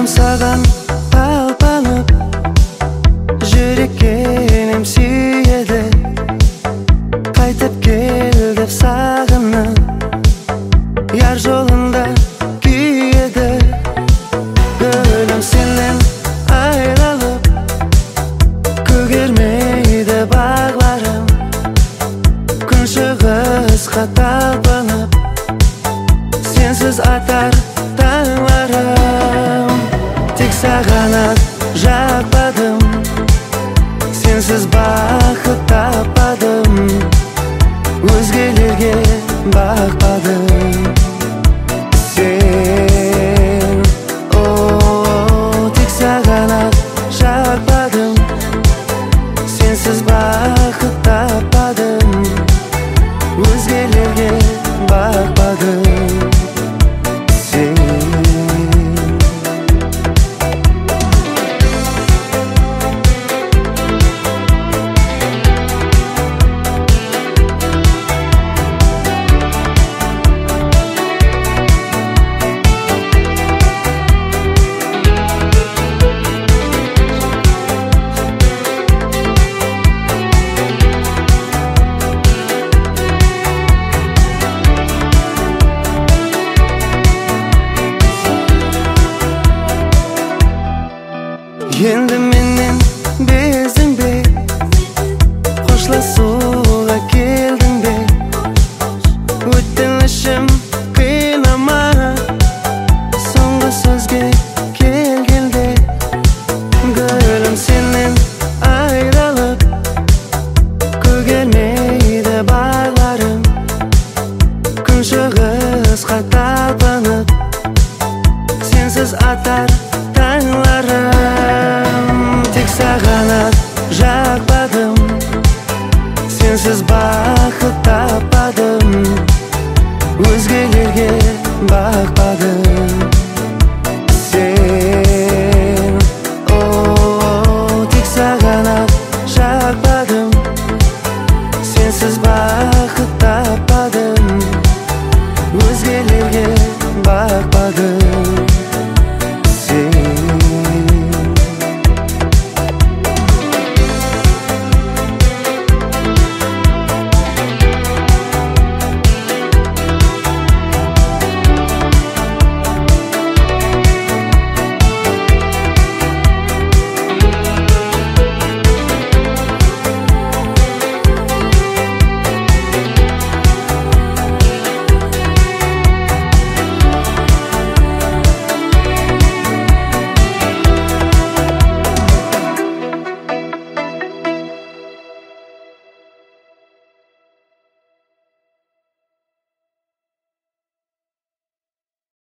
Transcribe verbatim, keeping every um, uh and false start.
Gönlüm sağan talpanıp, yürekkenim suyedi. Qaytib kel deb sağınıp, yar jolunda kuyedi. Gönlüm senden ayrılıp, kөгермейді bağlarım. Күн шығысқа талпынып, sensiz atar tаңларым. Тек саған-ақ жақпадым, sensiz бақыт таппадым. Өзгелерге бақпадым. Сен, о, тек саған-ақ жақпадым, sensiz бақыт таппадым. Өзгелерге бақпадым. Енді менен бездің бе, қошласуға келдің бе? Өтінішім қинама, соңғы сөзге келгенде. Гүлім сенен айрылып, көгермейді бағларым. Күн шығысқа талпынып, sensiz atar tаңларым. Тек саған-ақ жақпадым, sensiz бақыт таппадым. Өзгелерге бақпадым.